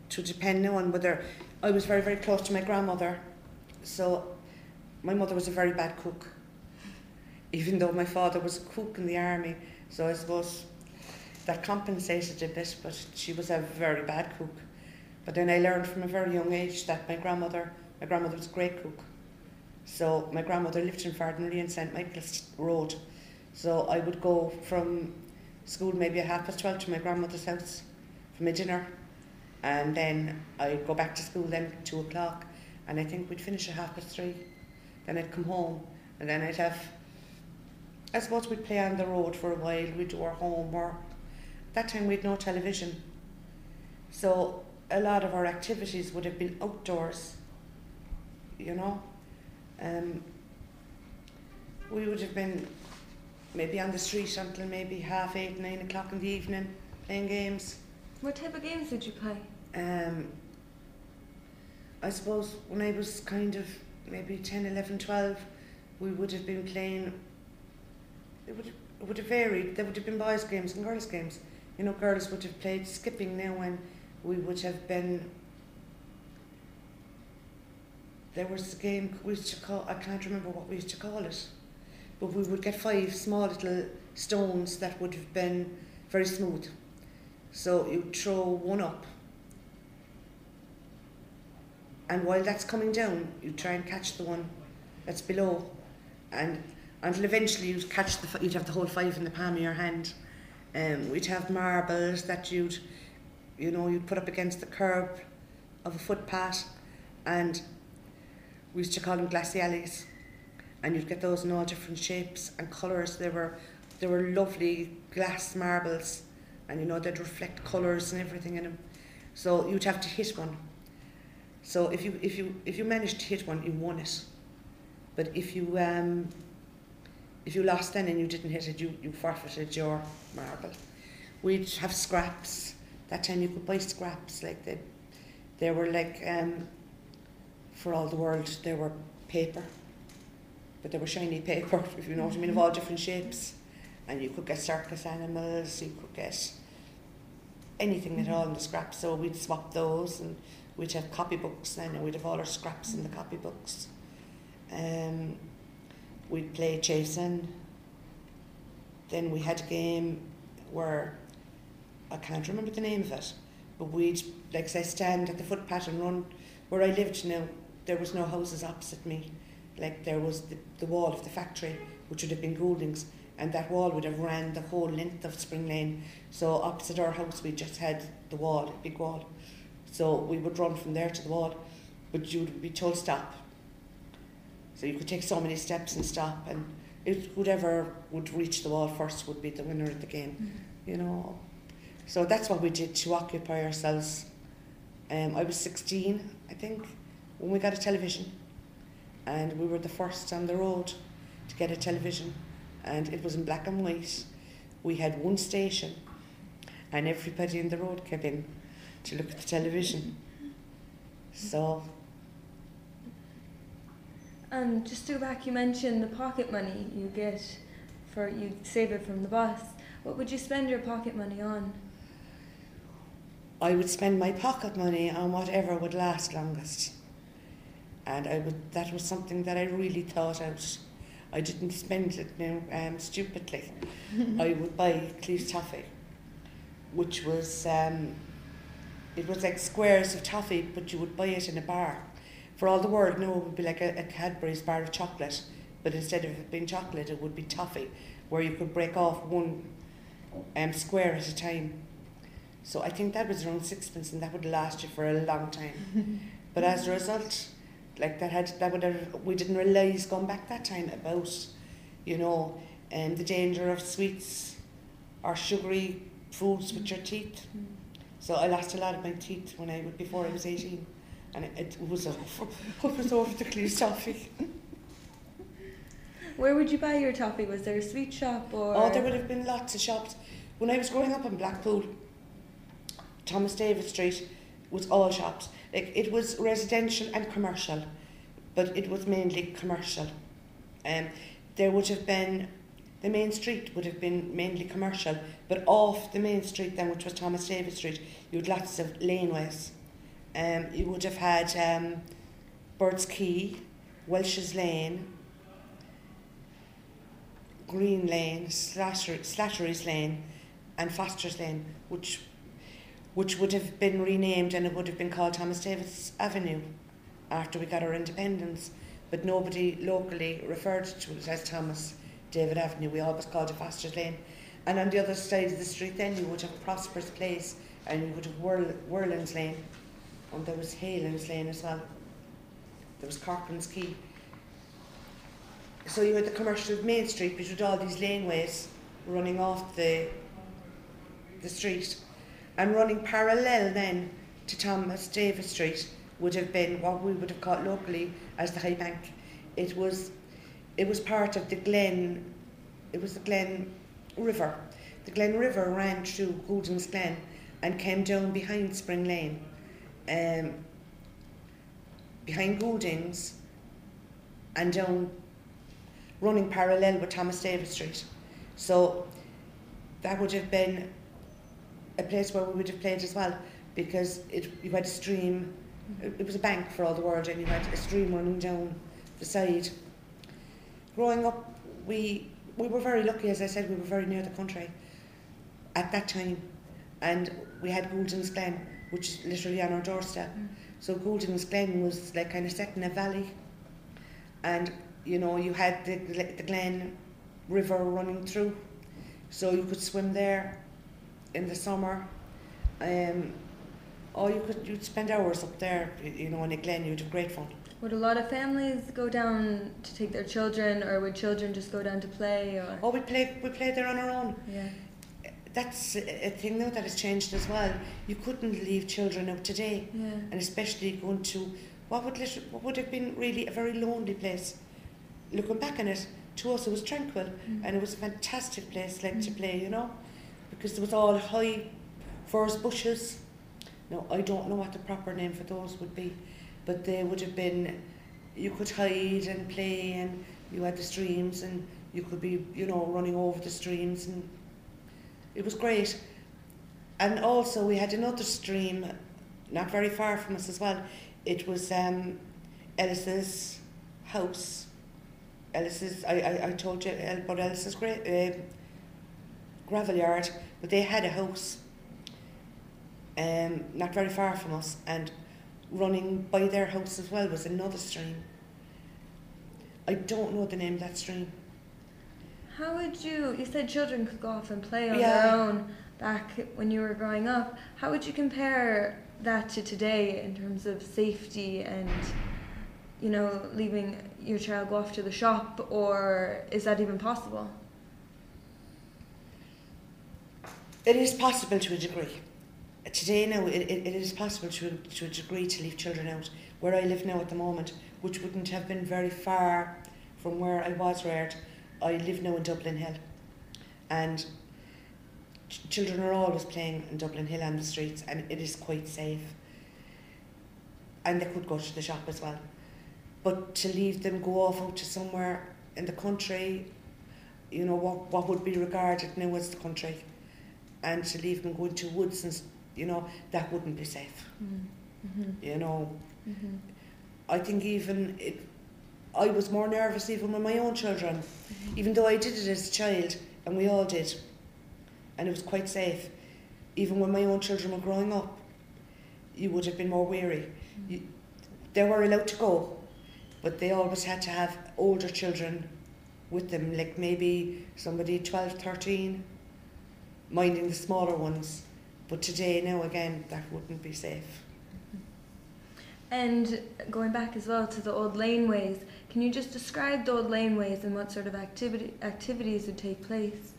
to depend now on whether I was very, very close to my grandmother. So my mother was a very bad cook, even though my father was a cook in the army. So I suppose that compensated a bit, but she was a very bad cook. But then I learned from a very young age that my grandmother was a great cook. So my grandmother lived in Fardinley in St. Michael's Road. So I would go from school maybe at 12:30 to my grandmother's house for my dinner. And then I'd go back to school then at 2 o'clock. And I think we'd finish at 3:30. Then I'd come home. And then I suppose we'd play on the road for a while. We'd do our homework. That time we'd no television. So a lot of our activities would have been outdoors, you know. We would have been maybe on the street until maybe 8:30, 9 o'clock in the evening, playing games. What type of games did you play? I suppose when I was kind of maybe 10, 11, 12, we would have been playing, it would have varied. There would have been boys' games and girls' games. You know, girls would have played skipping now, and we would have been, there was a game we used to call, I can't remember what we used to call it, but we would get 5 small little stones that would have been very smooth. So you'd throw one up, and while that's coming down, you try and catch the one that's below, and until eventually you'd have the whole 5 in the palm of your hand. We'd have marbles that you'd put up against the curb of a footpath, and we used to call them glaciales, and you'd get those in all different shapes and colours. They were lovely glass marbles, and they'd reflect colours and everything in them. So you'd have to hit one. So if you managed to hit one, you won it. But if you lost then and you didn't hit it, you forfeited your marble. We'd have scraps. That time you could buy scraps, like they were like, for all the world, they were paper, but they were shiny paper, if you know what I mean, of all different shapes. And you could get circus animals, you could get anything at all in the scraps. So we'd swap those, and we'd have copybooks then, and we'd have all our scraps in the copybooks. We'd play chasing. Then we had a game where, I can't remember the name of it, but we'd, like say, stand at the footpath and run. Where I lived now, there was no houses opposite me. Like there was the wall of the factory, which would have been Goulding's, and that wall would have ran the whole length of Spring Lane. So opposite our house, we just had the wall, a big wall. So we would run from there to the wall, but you would be told stop. So you could take so many steps and stop, and whoever would reach the wall first would be the winner of the game, So that's what we did to occupy ourselves. I was 16, I think, when we got a television, and we were the first on the road to get a television, and it was in black and white. We had one station, and everybody in the road came in to look at the television. So. And just to go back, you mentioned the pocket money you get you save it from the bus. What would you spend your pocket money on? I would spend my pocket money on whatever would last longest. And that was something that I really thought out. I didn't spend it stupidly. I would buy Cleves toffee, which was, it was like squares of toffee, but you would buy it in a bar. For all the world, no, it would be like a Cadbury's bar of chocolate, but instead of it being chocolate, it would be toffee, where you could break off one square at a time. So I think that was around 6pence, and that would last you for a long time. But as a result, like we didn't realise going back that time about, the danger of sweets or sugary foods with your teeth. So I lost a lot of my teeth before I was 18. And it was over the Cleves toffee. Where would you buy your toffee? Was there a sweet shop or? Oh, there would have been lots of shops. When I was growing up in Blackpool, Thomas David Street was all shops. Like it was residential and commercial, but it was mainly commercial. There would have been, the main street would have been mainly commercial, but off the main street then, which was Thomas David Street, you had lots of laneways. You would have had Bird's Key, Welsh's Lane, Green Lane, Slattery's Lane, and Foster's Lane, which would have been renamed, and it would have been called Thomas Davis Avenue after we got our independence. But nobody locally referred to it as Thomas David Avenue. We always called it Foster's Lane. And on the other side of the street then you would have Prosperous Place, and you would have Whirlands Lane, and there was Halen's Lane as well. There was Corcoran's Quay. So you had the commercial Main Street, which had all these laneways running off the street, and running parallel then to Thomas Davis Street would have been what we would have called locally as the High Bank. It was part of the Glen. It was the Glen River. The Glen River ran through Goulding's Glen and came down behind Spring Lane, behind Goulding's, and down, running parallel with Thomas Davis Street. So that would have been a place where we would have played as well, because you had a stream. It was a bank for all the world, and you had a stream running down the side. Growing up, we were very lucky, as I said, we were very near the country at that time, and we had Goulding's Glen, which is literally on our doorstep. So Goulding's Glen was like kind of set in a valley, and you know, you had the Glen River running through, so you could swim there in the summer. Or you'd spend hours up there, you know, in a glen. You'd have great fun. Would a lot of families go down to take their children, or would children just go down to play? Or? Oh, we played there on our own. Yeah. That's a thing now that has changed as well. You couldn't leave children out today, Yeah. and especially going to what would have been really a very lonely place. Looking back on it, to us it was tranquil, and it was a fantastic place to play, you know, because there was all high furze bushes. Now, I don't know what the proper name for those would be, but they would have been, you could hide and play, and you had the streams, and you could be, you know, running over the streams, and it was great. And also we had another stream not very far from us as well. It was Ellis's house. Ellis's, I told you about Ellis's gravel yard, but they had a house not very far from us, and running by their house as well was another stream. I don't know the name of that stream. How would you said children could go off and play on Yeah. their own back when you were growing up. How would you compare that to today in terms of safety and, you know, leaving your child go off to the shop, or is that even possible? It is possible to a degree. Today now, it is possible to a degree to leave children out. Where I live now at the moment, which wouldn't have been very far from where I was reared, I live now in Dublin Hill. And children are always playing in Dublin Hill on the streets, and it is quite safe. And they could go to the shop as well. But to leave them go off out to somewhere in the country, you know, what would be regarded now as the country, and to leave them go into woods, and you know, that wouldn't be safe. You know, I think I was more nervous even with my own children, even though I did it as a child, and we all did, and it was quite safe. Even when my own children were growing up, you would have been more wary. They were allowed to go, but they always had to have older children with them, like maybe somebody 12, 13, minding the smaller ones. But today, now again, that wouldn't be safe. And going back as well to the old laneways, can you just describe the old laneways and what sort of activities would take place?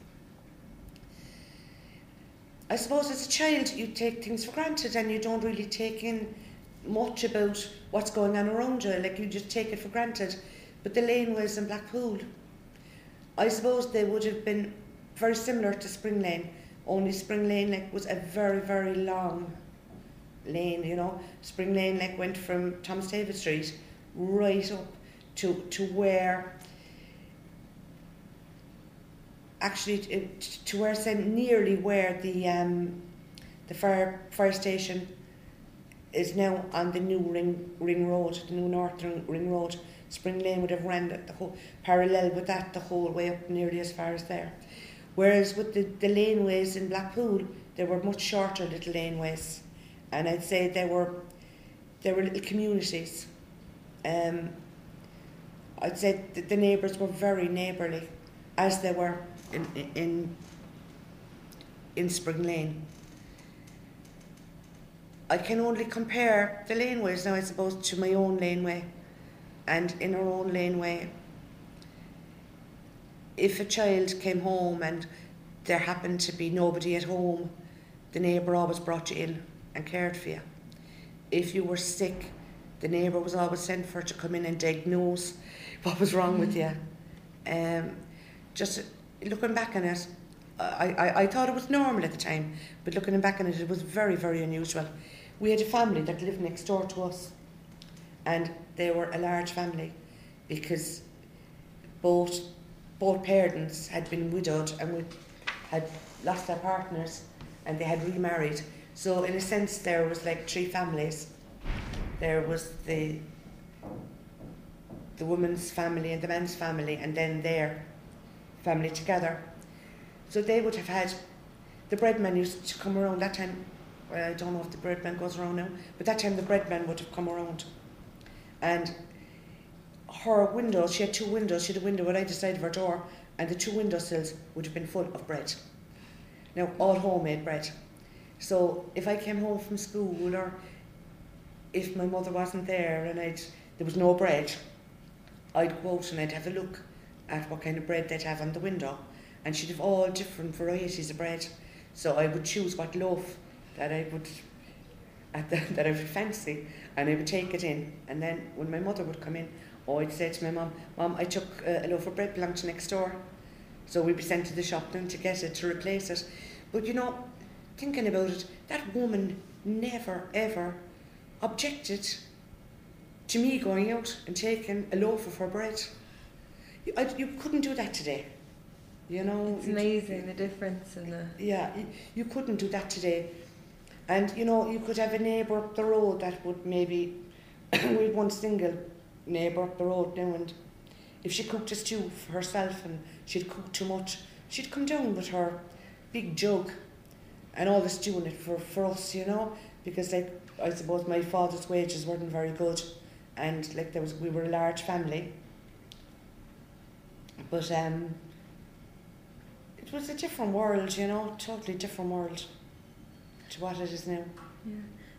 I suppose as a child you take things for granted and you don't really take in much about what's going on around you, like you just take it for granted. But the laneways in Blackpool, I suppose they would have been very similar to Spring Lane, only Spring Lane was a very, very long lane, you know. Spring Lane went from Thomas Davis Street right up to where, actually to where, nearly where the fire station is now on the new ring road, the new northern ring road. Spring Lane would have ran the whole parallel with that the whole way up nearly as far as there. Whereas with the laneways in Blackpool, they were much shorter little laneways, and I'd say they were little communities. I'd say the neighbours were very neighbourly, as they were in Spring Lane. I can only compare the laneways now, I suppose, to my own laneway. And in our own laneway, if a child came home and there happened to be nobody at home, the neighbour always brought you in and cared for you. If you were sick, the neighbour was always sent for to come in and diagnose what was wrong with you. Just looking back on it, I thought it was normal at the time, but looking back on it, it was very, very unusual. We had a family that lived next door to us, and they were a large family because both parents had been widowed and had lost their partners, and they had remarried. So in a sense, there was like three families. There was the woman's family and the man's family, and then their family together. So they would have had, the breadman used to come around that time. Well, I don't know if the breadman goes around now, but that time the breadman would have come around. And her window, she had two windows. She had a window at either side of her door, and the two windowsills would have been full of bread. Now, all homemade bread. So if I came home from school, or if my mother wasn't there and there was no bread, I'd go out and I'd have a look at what kind of bread they'd have on the window. And she'd have all different varieties of bread. So I would choose what loaf that I would fancy, and I would take it in. And then when my mother would come in, I'd say to my Mum, I took a loaf of bread belonged to next door. So we'd be sent to the shop then to get it, to replace it. But you know, thinking about it, that woman never ever objected to me going out and taking a loaf of her bread. You couldn't do that today. You know, it's amazing the difference in the. Yeah, you couldn't do that today. And you know, you could have a neighbour up the road that would maybe, we had one single neighbour up the road now, and if she cooked a stew for herself and she'd cooked too much, she'd come down with her big jug and all the stew in it for us, you know, because like, I suppose my father's wages weren't very good, and like we were a large family. But it was a different world, you know, totally different world to what it is now. Yeah.